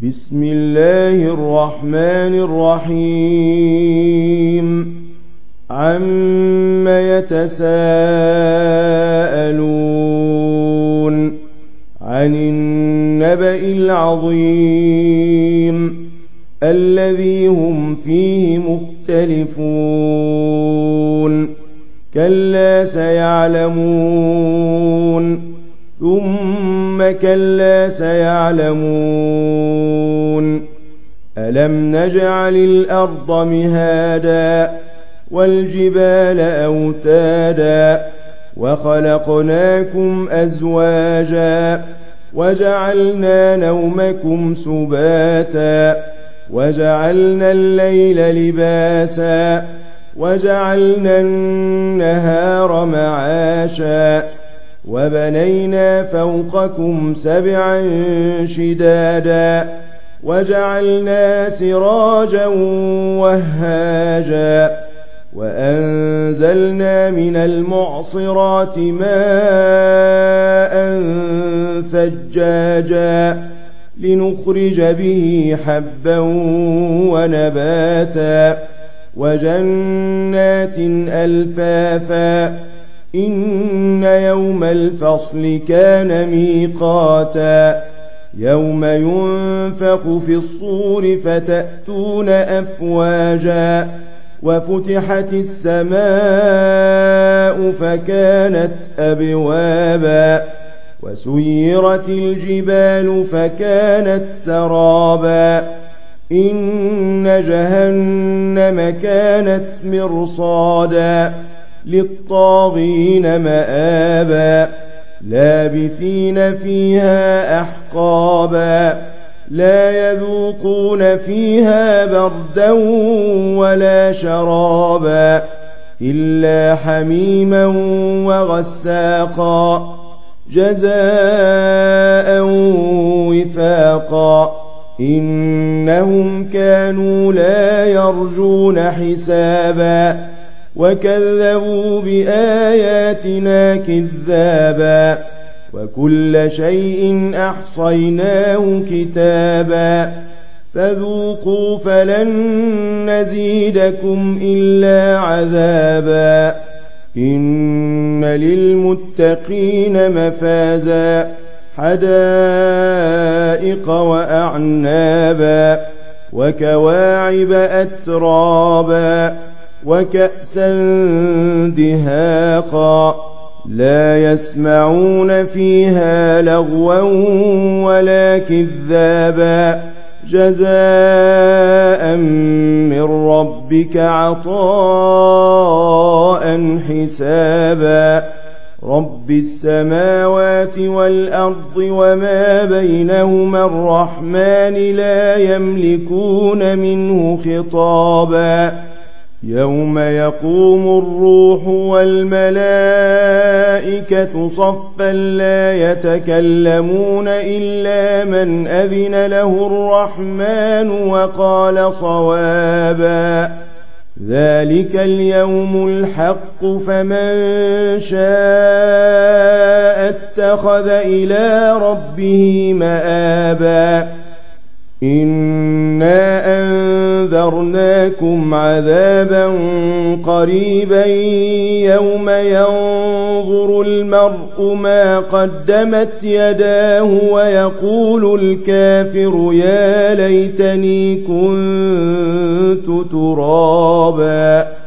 بسم الله الرحمن الرحيم عم يتساءلون عن النبأ العظيم الذي هم فيه مختلفون كلا سيعلمون ثم كلا سيعلمون ألم نجعل الأرض مهادا والجبال أوتادا وخلقناكم أزواجا وجعلنا نومكم سباتا وجعلنا الليل لباسا وجعلنا النهار معاشا وبنينا فوقكم سبعا شدادا وجعلنا سراجا وهاجا وأنزلنا من المعصرات ماء ثجاجا لنخرج به حبا ونباتا وجنات ألفافا إن يوم الفصل كان ميقاتا يوم ينفخ في الصور فتأتون أفواجا وفتحت السماء فكانت أبوابا وسيرت الجبال فكانت سرابا إن جهنم كانت مرصادا للطاغين مآبا لابثين فيها أحقابا لا يذوقون فيها بردا ولا شرابا إلا حميما وغساقا جزاء وفاقا إنهم كانوا لا يرجون حسابا وكذبوا بآياتنا كذابا وكل شيء أحصيناه كتابا فذوقوا فلن نزيدكم إلا عذابا إن للمتقين مفازا حدائق وأعنابا وكواعب أترابا وكأسا دهاقا لا يسمعون فيها لغوا ولا كذابا جزاء من ربك عطاء حسابا رب السماوات والأرض وما بينهما الرحمن لا يملكون منه خطابا يوم يقوم الروح والملائكة صفا لا يتكلمون إلا من أذن له الرحمن وقال صوابا ذلك اليوم الحق فمن شاء اتخذ إلى ربه مآبا إنا أنذرناكم عذابا قريبا يوم ينظر المرء ما قدمت يداه ويقول الكافر يا ليتني كنت ترابا